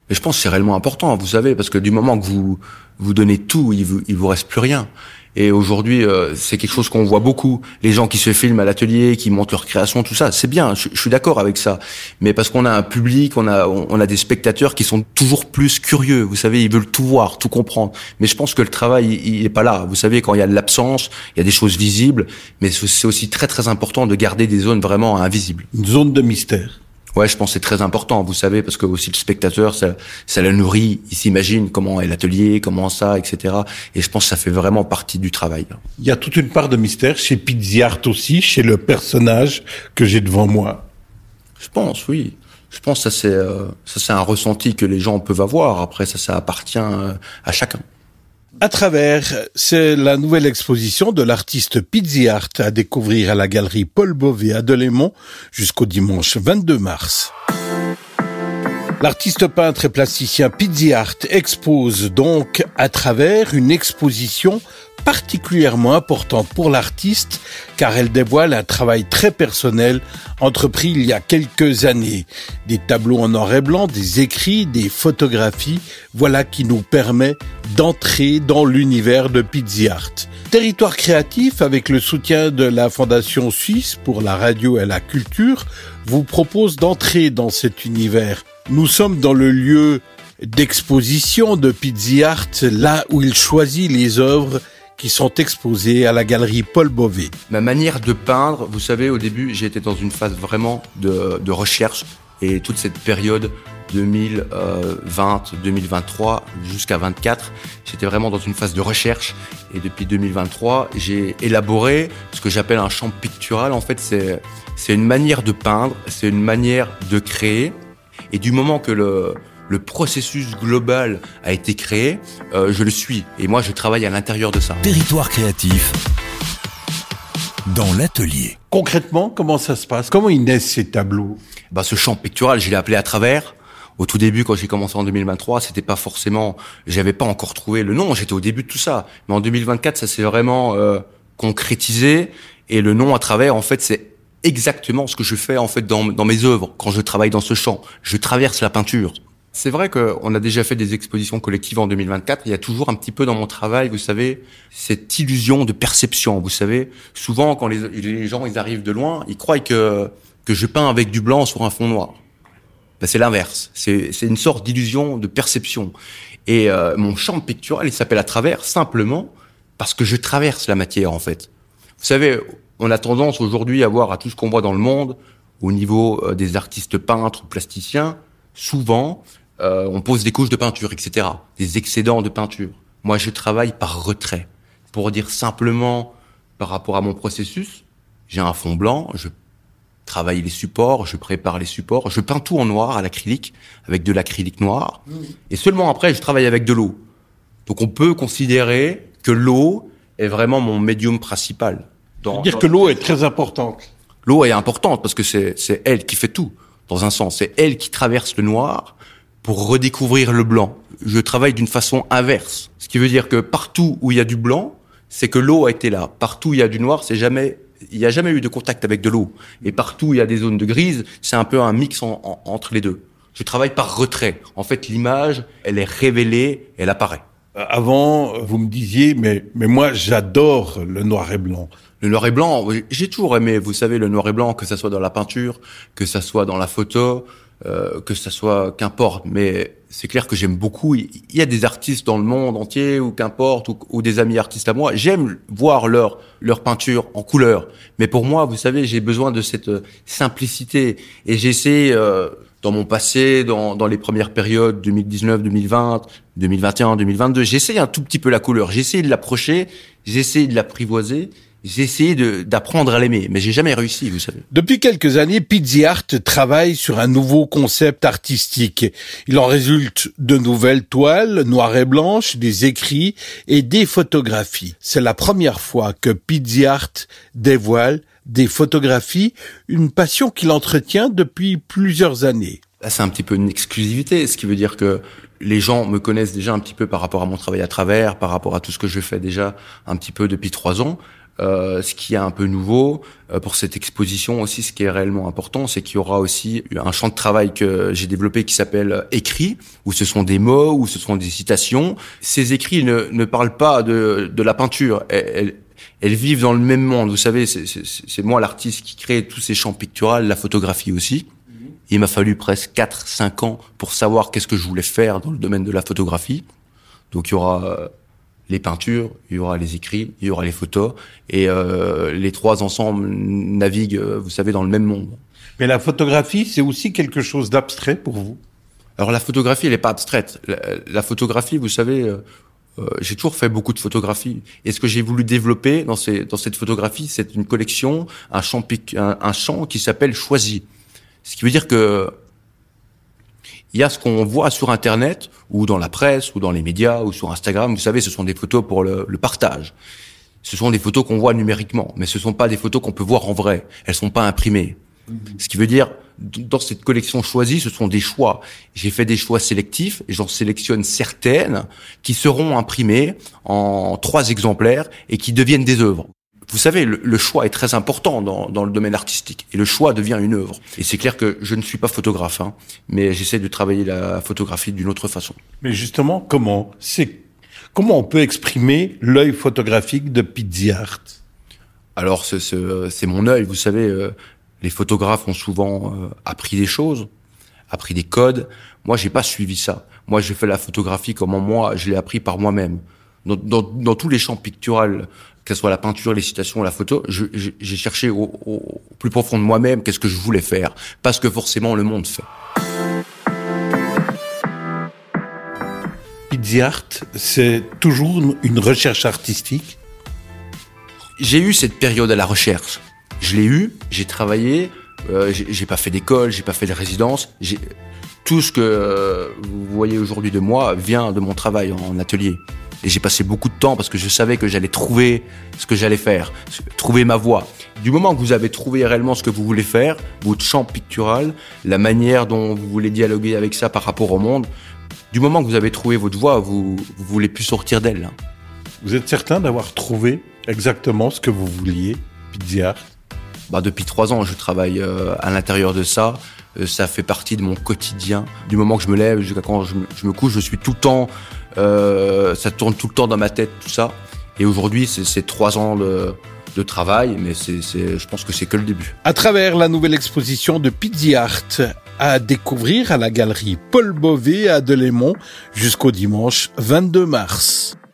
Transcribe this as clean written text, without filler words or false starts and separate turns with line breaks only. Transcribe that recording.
Et je pense que c'est réellement important, vous savez, parce que du moment que vous donnez tout, il vous reste plus rien. Et aujourd'hui, c'est quelque chose qu'on voit beaucoup. Les gens qui se filment à l'atelier, qui montent leur création, tout ça, c'est bien. Je suis d'accord avec ça. Mais parce qu'on a un public, on a des spectateurs qui sont toujours plus curieux. Vous savez, ils veulent tout voir, tout comprendre. Mais je pense que le travail, il est pas là. Vous savez, quand il y a de l'absence, il y a des choses visibles. Mais c'est aussi très très important de garder des zones vraiment invisibles.
Une zone de mystère.
Ouais, je pense que c'est très important, vous savez, parce que aussi le spectateur, ça le nourrit, il s'imagine comment est l'atelier, comment ça, etc. Et je pense que ça fait vraiment partie du travail.
Il y a toute une part de mystère chez Pizzi Art aussi, chez le personnage que j'ai devant moi.
Je pense, oui. Je pense que ça c'est un ressenti que les gens peuvent avoir. Après, ça appartient à chacun.
À travers, c'est la nouvelle exposition de l'artiste Pizzi Art à découvrir à la galerie Paul Beauvais à Delémont jusqu'au dimanche 22 mars. L'artiste peintre et plasticien Pizzi Art expose donc à travers une exposition particulièrement importante pour l'artiste car elle dévoile un travail très personnel entrepris il y a quelques années. Des tableaux en noir et blanc, des écrits, des photographies, voilà qui nous permet d'entrer dans l'univers de Pizzi Art. Territoire créatif avec le soutien de la Fondation Suisse pour la radio et la culture vous propose d'entrer dans cet univers. Nous sommes dans le lieu d'exposition de Pizzi Art, là où il choisit les œuvres qui sont exposées à la galerie Paul Beauvais.
Ma manière de peindre, vous savez, au début, j'ai été dans une phase vraiment de recherche et toute cette période 2020, 2023 jusqu'à 24, j'étais vraiment dans une phase de recherche et depuis 2023, j'ai élaboré ce que j'appelle un champ pictural. En fait, c'est une manière de peindre, c'est une manière de créer. Et du moment que le processus global a été créé, je le suis. Et moi, je travaille à l'intérieur de ça.
Territoire créatif dans l'atelier.
Concrètement, comment ça se passe? Comment ils naissent ces tableaux?
Ce champ pictural, je l'ai appelé à travers. Au tout début, quand j'ai commencé en 2023, c'était pas forcément, j'avais pas encore trouvé le nom, j'étais au début de tout ça. Mais en 2024, ça s'est vraiment concrétisé. Et le nom à travers, en fait, c'est exactement ce que je fais en fait dans mes œuvres quand je travaille dans ce champ. Je traverse la peinture. C'est vrai qu'on a déjà fait des expositions collectives en 2024. Il y a toujours un petit peu dans mon travail, vous savez, cette illusion de perception. Vous savez, souvent quand les gens ils arrivent de loin, ils croient que je peins avec du blanc sur un fond noir. C'est l'inverse. C'est une sorte d'illusion de perception. Et mon champ pictural, il s'appelle à travers simplement parce que je traverse la matière en fait. Vous savez, on a tendance aujourd'hui à voir à tout ce qu'on voit dans le monde, au niveau des artistes peintres, plasticiens, souvent, on pose des couches de peinture, etc., des excédents de peinture. Moi, je travaille par retrait. Pour dire simplement, par rapport à mon processus, j'ai un fond blanc, je travaille les supports, je prépare les supports, je peins tout en noir à l'acrylique, avec de l'acrylique noir, et seulement après, je travaille avec de l'eau. Donc on peut considérer que l'eau est vraiment mon médium principal.
C'est-à-dire que l'eau est très importante.
L'eau est importante parce que c'est elle qui fait tout, dans un sens. C'est elle qui traverse le noir pour redécouvrir le blanc. Je travaille d'une façon inverse. Ce qui veut dire que partout où il y a du blanc, c'est que l'eau a été là. Partout où il y a du noir, il n'y a jamais eu de contact avec de l'eau. Et partout où il y a des zones de grise, c'est un peu un mix entre les deux. Je travaille par retrait. En fait, l'image, elle est révélée, elle apparaît.
Avant, vous me disiez, mais moi, j'adore le noir et blanc.
Le noir et blanc, j'ai toujours aimé, vous savez, le noir et blanc, que ça soit dans la peinture, que ça soit dans la photo, que ça soit, qu'importe. Mais c'est clair que j'aime beaucoup. Il y a des artistes dans le monde entier, ou qu'importe, ou des amis artistes à moi. J'aime voir leur peinture en couleur. Mais pour moi, vous savez, j'ai besoin de cette simplicité. Et j'ai essayé, dans mon passé, dans les premières périodes, 2019, 2020, 2021, 2022, j'ai essayé un tout petit peu la couleur. J'ai essayé de l'approcher, j'ai essayé de l'apprivoiser. J'ai essayé d'apprendre à l'aimer, mais j'ai jamais réussi, vous savez.
Depuis quelques années, Pizzi Art travaille sur un nouveau concept artistique. Il en résulte de nouvelles toiles, noires et blanches, des écrits et des photographies. C'est la première fois que Pizzi Art dévoile des photographies, une passion qu'il entretient depuis plusieurs années.
Là, c'est un petit peu une exclusivité, ce qui veut dire que les gens me connaissent déjà un petit peu par rapport à mon travail à travers, par rapport à tout ce que je fais déjà un petit peu depuis 3 ans. Ce qui est un peu nouveau pour cette exposition aussi, ce qui est réellement important, c'est qu'il y aura aussi un champ de travail que j'ai développé qui s'appelle écrit, où ce sont des mots, où ce sont des citations. Ces écrits ne parlent pas de la peinture. Elles vivent dans le même monde. Vous savez, c'est moi l'artiste qui crée tous ces champs picturaux, la photographie aussi. Il m'a fallu presque 4-5 ans pour savoir qu'est-ce que je voulais faire dans le domaine de la photographie. Donc il y aura les peintures, il y aura les écrits, il y aura les photos, et les trois ensemble naviguent, vous savez, dans le même monde.
Mais la photographie, c'est aussi quelque chose d'abstrait pour vous?
Alors la photographie, elle n'est pas abstraite. La photographie, vous savez, j'ai toujours fait beaucoup de photographies. Et ce que j'ai voulu développer dans cette photographie, c'est une collection, un champ qui s'appelle Choisi. Ce qui veut dire que il y a ce qu'on voit sur Internet, ou dans la presse, ou dans les médias, ou sur Instagram. Vous savez, ce sont des photos pour le partage. Ce sont des photos qu'on voit numériquement, mais ce sont pas des photos qu'on peut voir en vrai. Elles sont pas imprimées. Ce qui veut dire, dans cette collection choisie, ce sont des choix. J'ai fait des choix sélectifs, et j'en sélectionne certaines qui seront imprimées en 3 exemplaires et qui deviennent des œuvres. Vous savez, le choix est très important dans le domaine artistique. Et le choix devient une œuvre. Et c'est clair que je ne suis pas photographe, mais j'essaie de travailler la photographie d'une autre façon.
Mais justement, comment on peut exprimer l'œil photographique de Pizzi Art?
Alors, c'est mon œil. Vous savez, les photographes ont souvent appris des choses, appris des codes. Moi, j'ai pas suivi ça. Moi, j'ai fait la photographie comment moi, je l'ai appris par moi-même. Dans tous les champs picturaux, que ce soit la peinture, les citations, la photo, j'ai cherché au plus profond de moi-même qu'est-ce que je voulais faire, pas ce que forcément le monde fait.
Pizzi Art, c'est toujours une recherche artistique?
J'ai eu cette période à la recherche. Je l'ai eu, j'ai travaillé, j'ai pas fait d'école, j'ai pas fait de résidence. Tout ce que vous voyez aujourd'hui de moi vient de mon travail en atelier. Et j'ai passé beaucoup de temps parce que je savais que j'allais trouver ce que j'allais faire, trouver ma voie. Du moment que vous avez trouvé réellement ce que vous voulez faire, votre champ pictural, la manière dont vous voulez dialoguer avec ça par rapport au monde, du moment que vous avez trouvé votre voie, vous voulez plus sortir d'elle.
Vous êtes certain d'avoir trouvé exactement ce que vous vouliez, Pizzi Art?
Depuis 3 ans, je travaille à l'intérieur de ça. Ça fait partie de mon quotidien. Du moment que je me lève jusqu'à quand je me couche, je suis tout le temps... ça tourne tout le temps dans ma tête, tout ça. Et aujourd'hui, c'est 3 ans de travail, mais je pense que c'est que le début.
À travers la nouvelle exposition de Pizzi Art, à découvrir à la galerie Paul Beauvais à Delémont jusqu'au dimanche 22 mars.